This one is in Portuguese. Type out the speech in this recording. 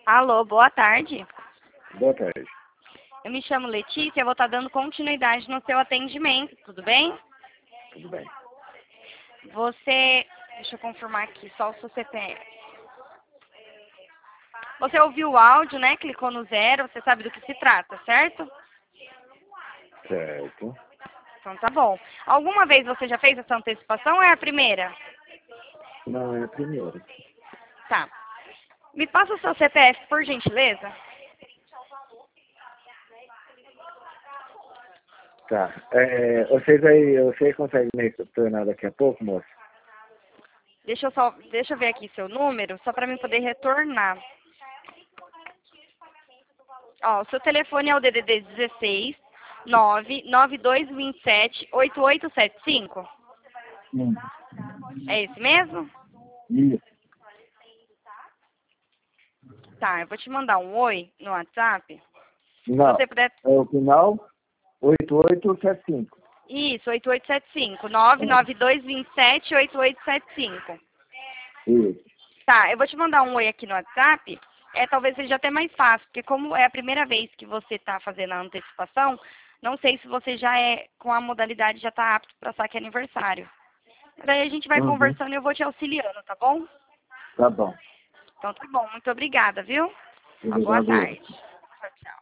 Alô, boa tarde. Boa tarde. Eu me chamo Letícia, eu vou estar dando continuidade no seu atendimento, tudo bem? Tudo bem. Deixa eu confirmar aqui, só o seu CPF. Você ouviu o áudio, né? Clicou no 0, você sabe do que se trata, certo? Certo. Então tá bom. Alguma vez você já fez essa antecipação ou é a primeira? Não é a primeira. Tá. Me passa o seu CPF, por gentileza. Tá. Você consegue me retornar daqui a pouco, moço? Deixa eu ver aqui seu número, só para mim poder retornar. Ó, o seu telefone é o DDD 16 99227 8875. É esse mesmo? Isso. Tá, eu vou te mandar um oi no WhatsApp. Se Não. você puder. É o final 8875. Isso, 8875. 99227 8875. Isso. Tá, eu vou te mandar um oi aqui no WhatsApp. Talvez seja até mais fácil, porque como é a primeira vez que você está fazendo a antecipação, não sei se você já com a modalidade já está apto para saque aniversário. Daí a gente vai conversando e eu vou te auxiliando, tá bom? Tá bom. Então tá bom, muito obrigada, viu? Uma boa Obrigado. tarde. Tchau, tchau.